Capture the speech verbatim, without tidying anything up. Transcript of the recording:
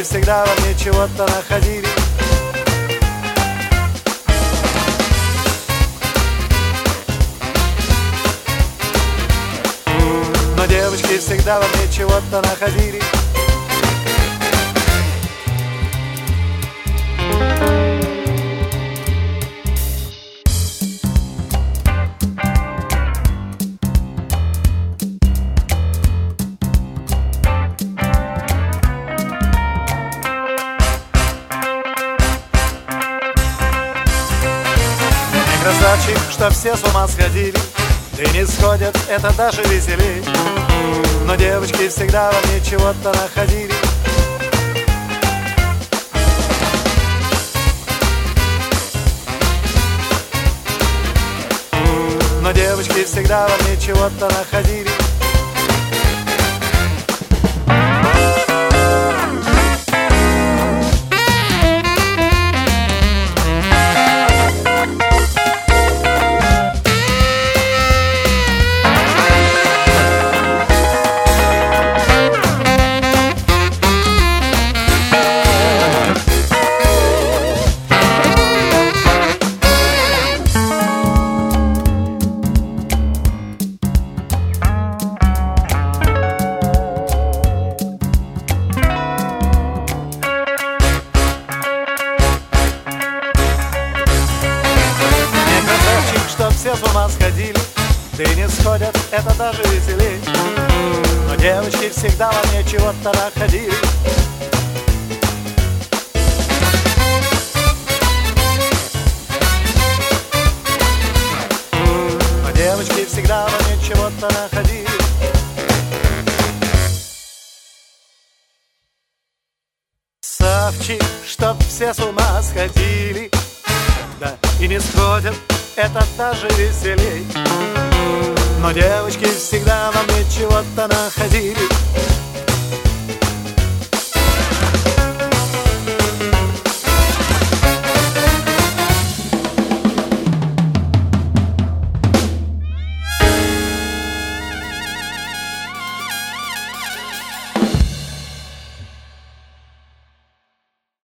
всегда во мне чего-то находили. Но девочки всегда во мне чего-то находили. Красавчик, что все с ума сходили, да и не сходят, это даже веселей. Но девочки всегда во мне чего-то находили. Но девочки всегда во мне чего-то находили. Все с ума сходили, да и не сходят, это даже веселей. Но девочки всегда во мне чего-то находили. Но девочки всегда во мне чего-то находили. Савчик, чтоб все с ума сходили, да и не сходят, это даже веселей. Но девочки всегда во мне чего-то находили.